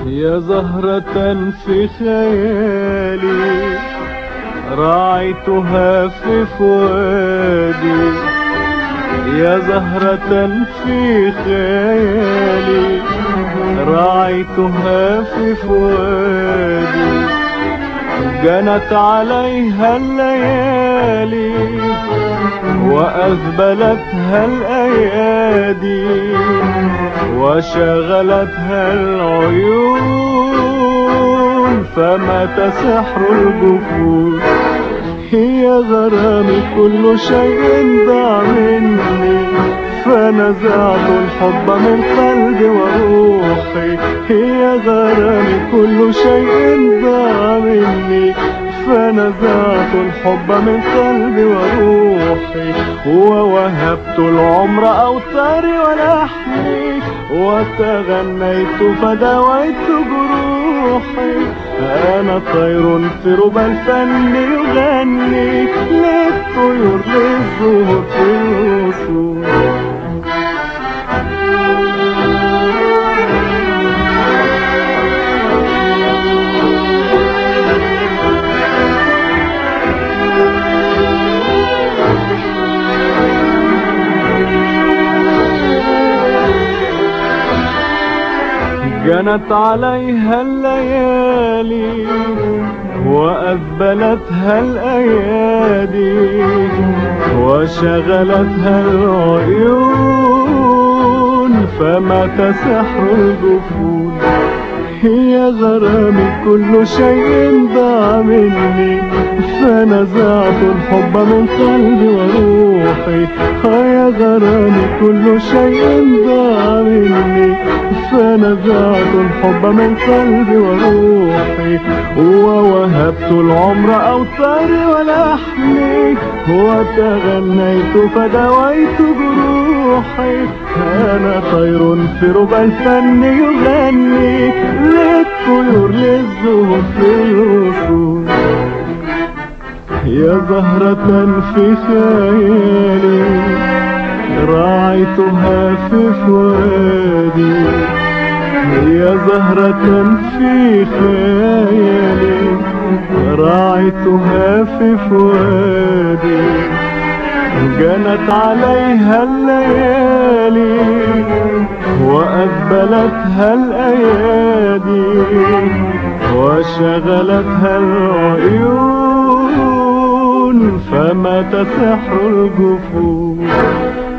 يا زهرة في خيالي راعيتها في فؤادي، يا زهرة في خيالي راعيتها في فؤادي، جنت عليها الليالي وأذبلتها الأيادي وشغلتها العيون، فمات سحر الجفون. هي غرامي كل شيء ضاع مني، فنزعت الحب من قلبي وروحي. هي غرامي كل شيء ضاع مني، فنزعت الحب من قلبي وروحي، ووهبت العمر أوتاري ولحمي، وتغنيت فدويت جروحي. أنا طير في ربى الفن يغني للطيور للزهور في الوصول. جنت عليها الليالي وأذبلتها الأيادي وشغلتها العيون، فمات سحر الجفون. هي غرامي كل شيء ضاع مني، فنزعت الحب من قلبي وروحي. يا غرامي كل شيء ضاع مني، فنزعت الحب من قلبي وروحي، ووهبت العمر أوتاري ولحمي، وتغنيت فدويت جروحي. أنا طير في ربى الفن يغني للطيور للزهور في الوصول. يا زهرة في خيالي راعيتها في فؤادي، يا زهرة في خيالي راعيتها في فؤادي، جنت عليها الليالي وأذبلتها الأيادي وشغلتها العيون، فمات سحر الجفون.